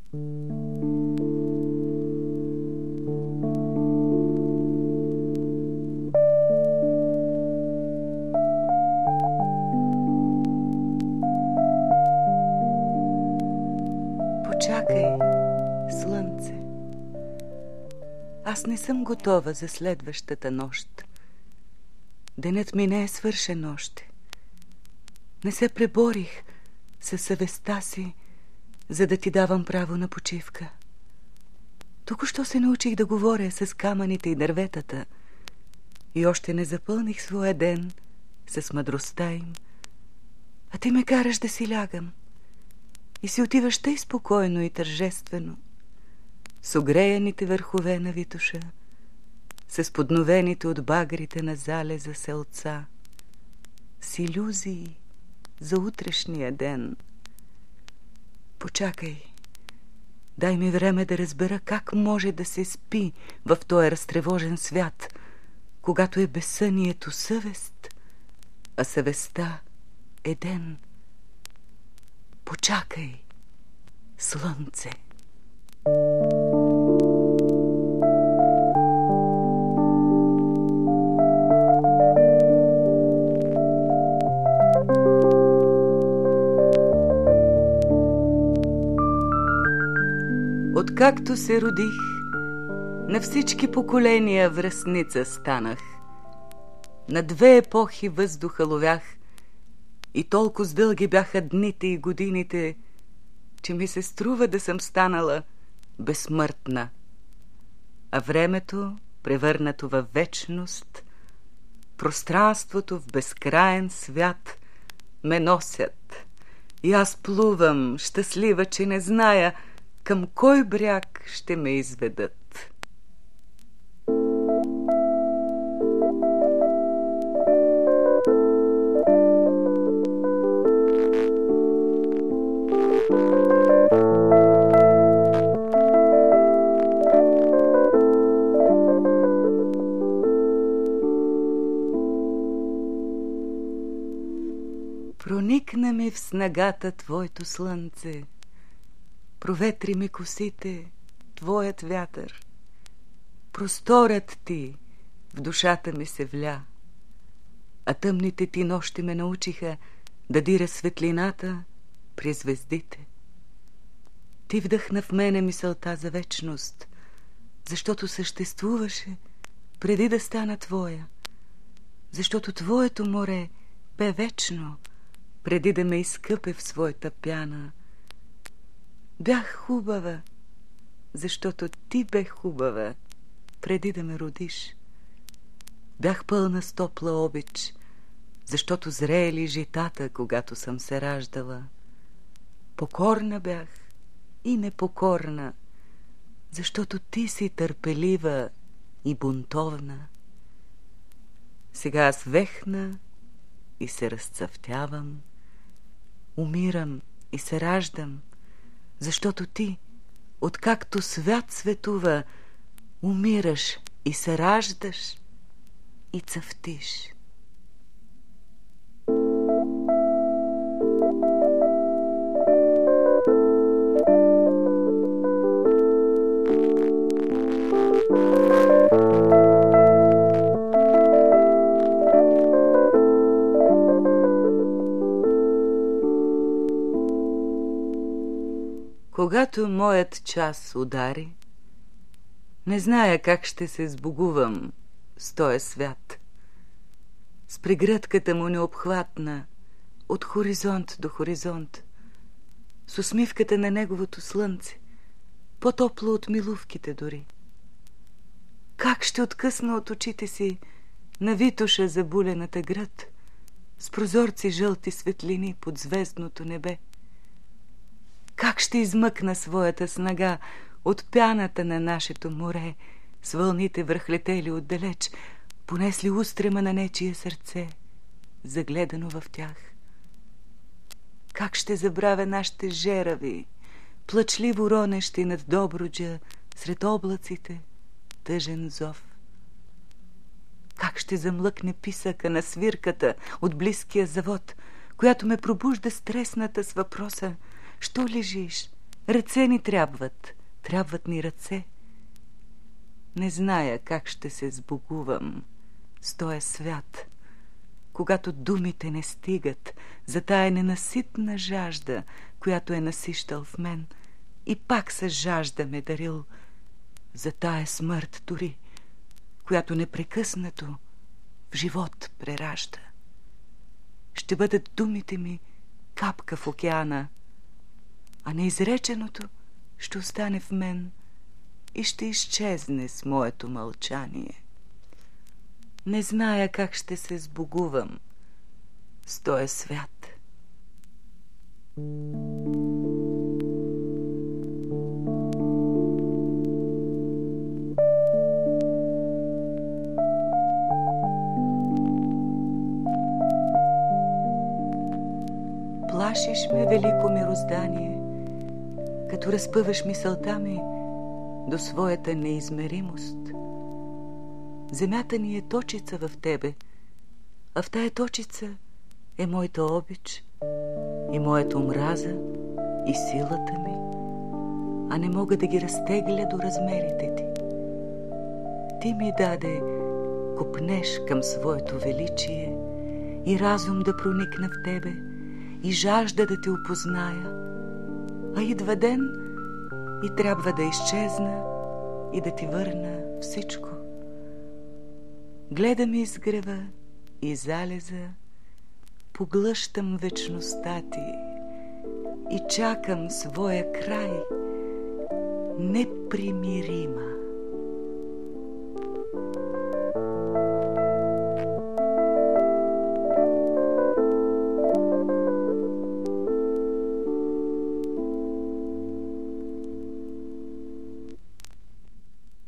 Почакай, слънце. Аз не съм готова за следващата нощ. Денят ми не е свършен още. Не се преборих със съвестта си, за да ти давам право на почивка. Току-що се научих да говоря с камъните и дърветата и още не запълних своя ден с мъдростта им, а ти ме караш да си лягам и си отиваш тъй спокойно и тържествено, с огреяните върхове на Витоша, с подновените от багрите на залеза селца, с илюзии за утрешния ден. Почакай, дай ми време да разбера как може да се спи в този разтревожен свят, когато е безсънието съвест, а съвестта е ден. Почакай, слънце. Откакто се родих, на всички поколения връстница станах. На две епохи въздуха ловях и толкова с дълги бяха дните и годините, че ми се струва да съм станала безсмъртна. А времето, превърнато във вечност, пространството в безкраен свят ме носят. И аз плувам, щастлива, че не зная към кой бряг ще ме изведат. Проникна ми в снагата твоето слънце, проветри ми косите твоят вятър. Просторът ти в душата ми се вля, а тъмните ти нощи ме научиха да дира светлината при звездите. Ти вдъхна в мене мисълта за вечност, защото съществуваше преди да стана твоя, защото твоето море бе вечно преди да ме изкъпе в своята пяна. Бях хубава, защото ти бе хубава преди да ме родиш. Бях пълна с топла обич, защото зреели житата, когато съм се раждала. Покорна бях и непокорна, защото ти си търпелива и бунтовна. Сега аз вехна и се разцъфтявам, умирам и се раждам, защото ти, откакто свят светува, умираш и се раждаш и цъфтиш. Когато моят час удари, не зная как ще се сбогувам с този свят, с прегръдката му необхватна от хоризонт до хоризонт, с усмивката на неговото слънце, по-топло от милувките дори. Как ще откъсна от очите си на Витоша забулената град, с прозорци жълти светлини под звездното небе? Как ще измъкна своята снага от пяната на нашето море, с вълните връхлетели отдалеч, понесли устрема на нечие сърце, загледано в тях? Как ще забравя нашите жерави, плачливо ронещи над Добруджа сред облаците, тъжен зов? Как ще замлъкне писъка на свирката от близкия завод, която ме пробужда стресната с въпроса: що лежиш, Ръце ни трябват, трябват ни ръце. Не зная как ще се сбогувам с тоя свят, когато думите не стигат за тая ненаситна жажда, която е насищал в мен и пак с жажда ме дарил, за тая смърт дори, която непрекъснато в живот преражда. Ще бъдат думите ми капка в океана, а неизреченото ще остане в мен и ще изчезне с моето мълчание. Не зная как ще се сбогувам с тоя свят. Плашиш ме, велико мироздание, като разпъваш мисълта ми до своята неизмеримост. Земята ни е точица в тебе, а в тая точица е моята обич и моята омраза и силата ми, а не мога да ги разтегля до размерите ти. Ти ми даде копнеш към своето величие и разум да проникна в тебе и жажда да те опозная, а идва ден и трябва да изчезна и да ти върна всичко. Гледам изгрева и залеза, поглъщам вечността ти и чакам своя край непримирима.